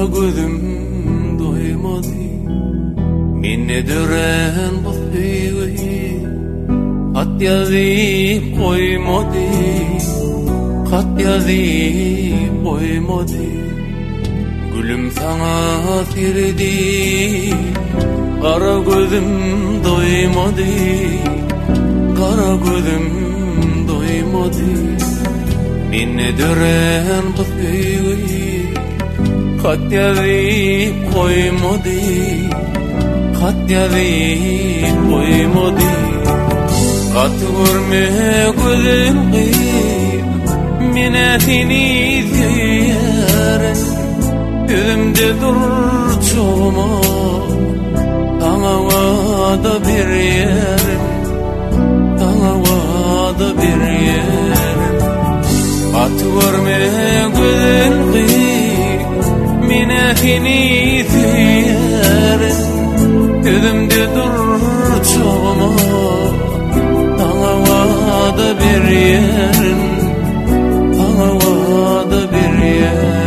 Kara gözüm doymadı, minne dören bu sevgi. Hat yazıp koymadı, kat yazıp koymadı. Gülüm sana serdi, kara gözüm doymadı, kara gözüm doymadı. Minne dören bu sevgi. Kat yazıp koymadı, kat yazıp koymadı. Kat görme gözüm kıyım, mine seni seyerim. Gözümde dur çoğuma, sana vada bir yerim, sana vada bir yerim. Kat görme gözüm kıyım, mine seni seyerim. Gözümde dur çoğuma, sana vada bir yerim, sana vada bir yerim.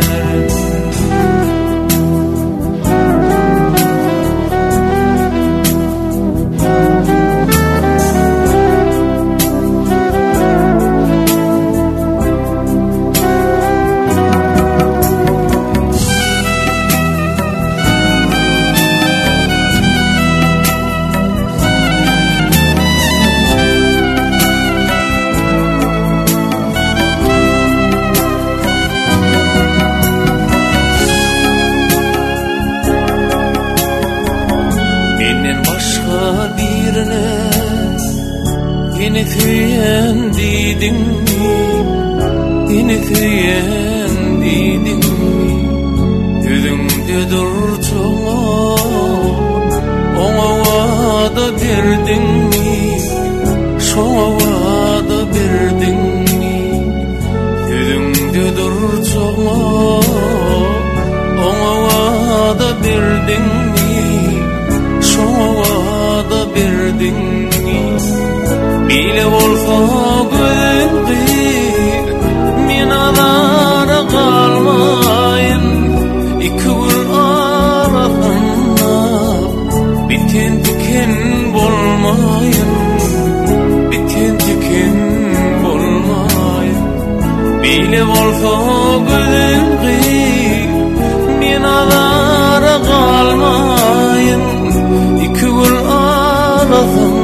Yine söylendin mi? Yine söylendin mi? Yüzümde dur çoğuma, ona vada verdin mi? Şoğa vada verdin mi? Yüzümde dur çoğuma, ona vada verdin mi? Şoğa vada verdin mi? Bile olsa gözüm kıyır, min alara kalmayın. İki gül arasında biten diken bolmayın, biten diken bolmayın. Bile olsa gözüm kıyır, min alara kalmayın. İki gül arasında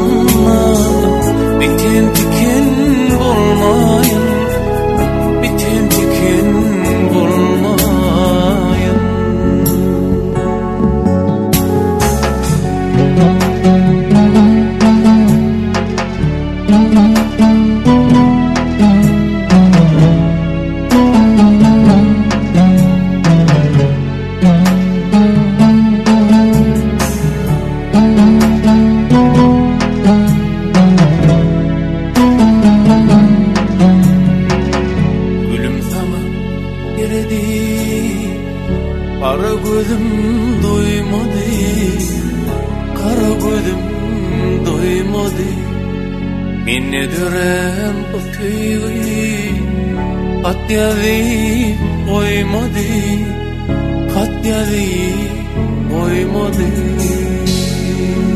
biten diken bolmayın, biten diken bolmayın. Kara gözüm doymadı, kara gözüm doymadı. Minne dören bu sevgi, kat yazıp koymadı, kat yazıp koymadı.